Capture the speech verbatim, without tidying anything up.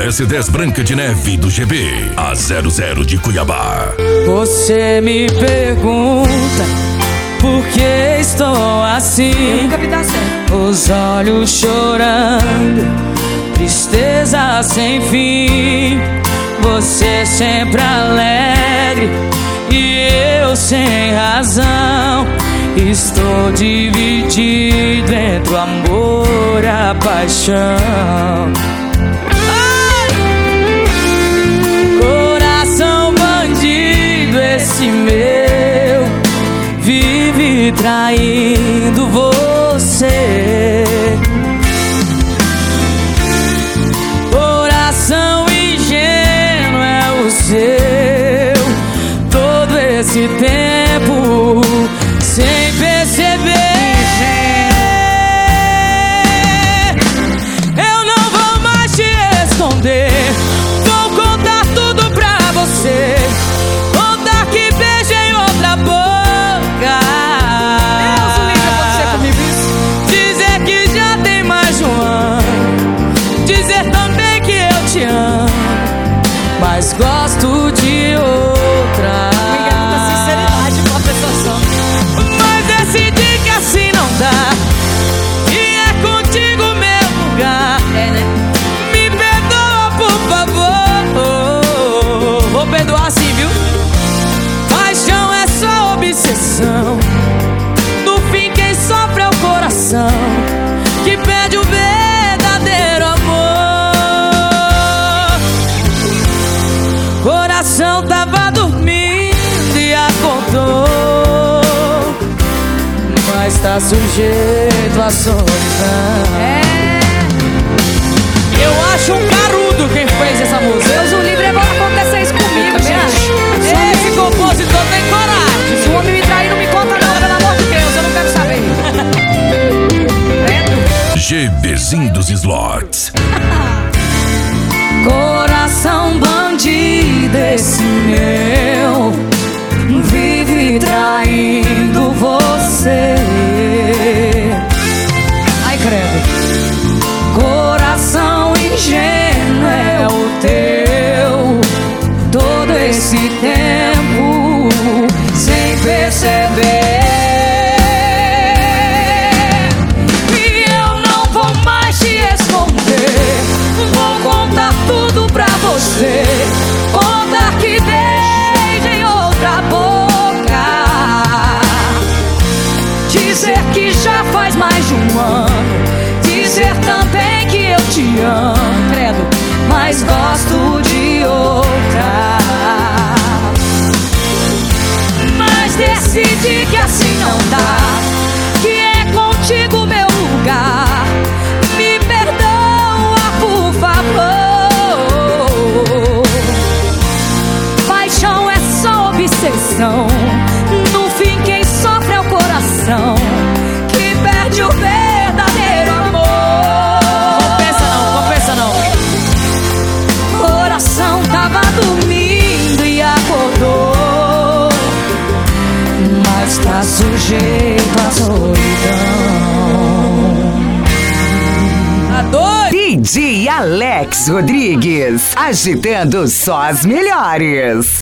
S dez Branca de Neve do G B, a zero zero de Cuiabá. Você me pergunta por que estou assim. Nunca vi dar certo. Os olhos chorando, tristeza sem fim. Você sempre alegre e eu sem razão. Estou dividido entre o amor e a paixão. Ai! Coração bandido esse meu, vive traindo você. Coração ingênuo é o seu, todo esse tempo sem perceber. Eu não vou mais te esconder, vou contar tudo pra você. Contar que beijei outra boca. Deus o livre, acontecer comigo isso. Dizer que já tem mais de um ano. Dizer também que eu te amo, mas gosto de outra. Obrigada da sinceridade com a pessoa. Mas decidi que assim não dá, e é contigo meu lugar. É, né? Me perdoa, por favor. Vou perdoar sim, viu? Paixão é só obsessão. No fim quem sofre é o coração, que perde o verdadeiro amor. Coração tava dormindo e acordou, mas tá sujeito à solidão. É. Eu acho um carudo quem fez essa música. Deus o livre, agora acontecer isso comigo, gente. Esse compositor tem coragem. Se o homem me trair, não me conta não, pelo amor de Deus, eu não quero saber. Credo. GBzinho dos Slots. Coração bandido esse meu, vive traindo você. Ai, credo. Coração ingênuo é o teu, todo esse tempo sem perceber. E eu não vou mais te esconder, vou contar tudo pra você. Contar que beijei outra boca. Dizer que já faz mais de um ano. Dizer também que eu te amo, credo, mas gosto de outra. Mas decidi que assim não dá, que é contigo meu lugar. Me perdoa, por favor. Paixão é só obsessão. No fim quem sofre é o coração, que perde o verdadeiro amor. Compensa não, compensa não. Coração tava dormindo e acordou, mas tá sujeito à solidão. Tá doido? D J Alex Rodrigues, agitando só as melhores.